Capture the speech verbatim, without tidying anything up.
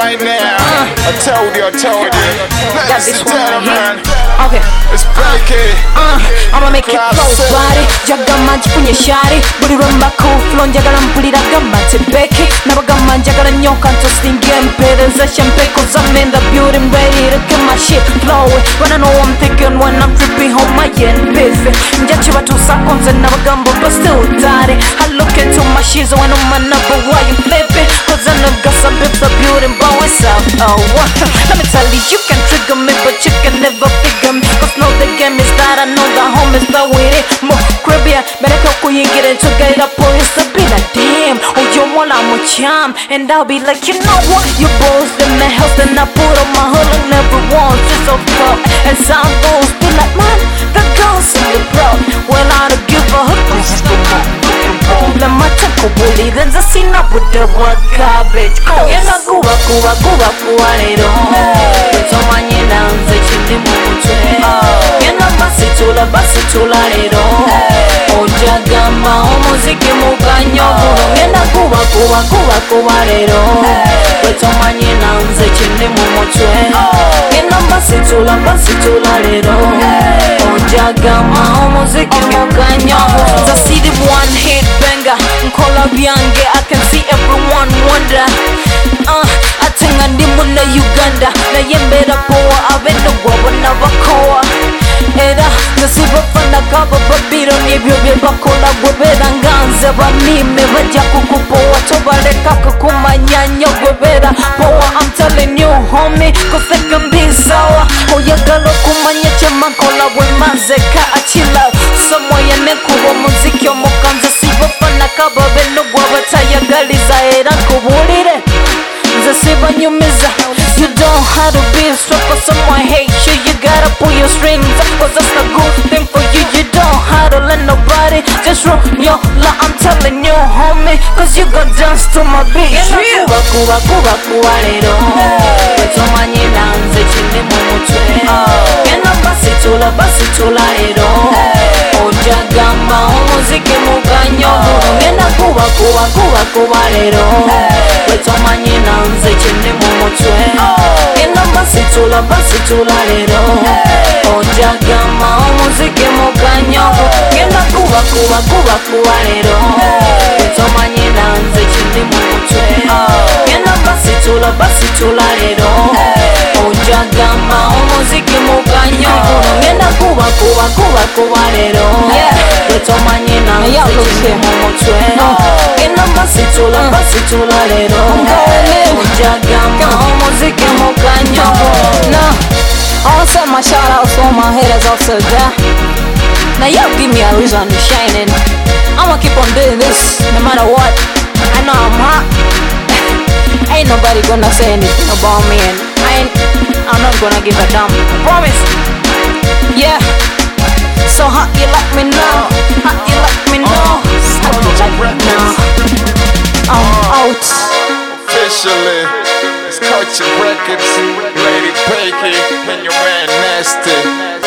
right now. I told you, I told you. Got Ladies this and one right here. gentlemen, Okay. it's Becky. Uh, I'ma make it close, body. Jagama nchifunye shari. Buli lwemba ku flow njagala mpulira gamba nti Becky. Nabagamba njagala nnyo kantosinga empeereza shempeko I'm in the beauty, I'm ready to get my shit flowing. When I know I'm thinking when I'm tripping home my end busy. Njachiba two seconds and nabagamba but still tired. I look into my shoes when I'm on number why you flipping. Cause I know got some bits of beauty but what's up? Oh, what? Let me tell you, you can trigger me but you can never figure me. Cause know the game is that I know the home is that with it. More Caribbean, better go you get it to get up police to be like damn. Oh, you want I'm a charm. And I'll be like, you know what? You both in the house and I put on my hood and never once. Just so fuck. And sound goes be like, man, the girls in the pro. Well, I don't give a hook. This is the problem. I take a bully, then I see up with the word garbage. Oh, you're not go back, go back, go back, go back, go back. It's on my hands, it's in the mood. You're not basitula, basitula, oh, Jagama, umuziki muganyo. You're not go back, go back, go back, go back. It's on my hands, it's in the mood. You're not basitula, basitula, oh, Jagama, umuziki muganyo. The city one hit banger, Nkola Byange, I can see everyone wonder. Uh, atenga ndimu na Uganda, na yembera poa, abeno gwa na bakoa. Era, nasiba fana kaba babiro nibyo byebakola gwebera nganze bamime bajja kukupoa tobaleka kukumanyanya gwebera poa. I'm telling you homie, cause they can be sour. Oyagala kumanya kyamakola bwemaze ka achila somewhere nekuba muziki omukanze siba fana kaba beno gwa batayagaliza era nkubulire nze sibanyumiza. You don't have to be a stripper, someone hate you. You gotta pull your strings up, cause that's the good thing for you. You don't have to let nobody just run your life. I'm telling you, homie, cause you gon' dance to my beat. Yeah, kuba kuba kuba kuba lero. Kweto manyina nze chini mumutwe. Yena basitula basitula lero. Ojagamba umuziki muganyo. Yena kuba kuba kuba kuba lero. Kweto manyina nze chini mumutwe. Yena basitula basitula lero. Ojagamba umuziki muganyo. Yena kuba kuba kuba kuba lero. Kweto manyina nze chini mumutwe. Yena basitula basitula lero. Ojagamba umuziki muganyo. Yena kuba kuba kuba kuba lero. Kweto manyina nze chini mumutwe. Yena basitula basitula lero. Ojagamba umuziki muganyo. Now, I wanna send my shout outs to all my haters out there. Now y'all give me a reason to shine and I'ma keep on doing this no matter what. I know I'm hot. Ain't nobody gonna say anything about me and I ain't, I'm not gonna give a damn. I promise. Yeah. So hot you like me now. Hot you like me now. Hot you like me now. I'm out. Officially, it's Culture Records, Lady Becky, and your man Nasty.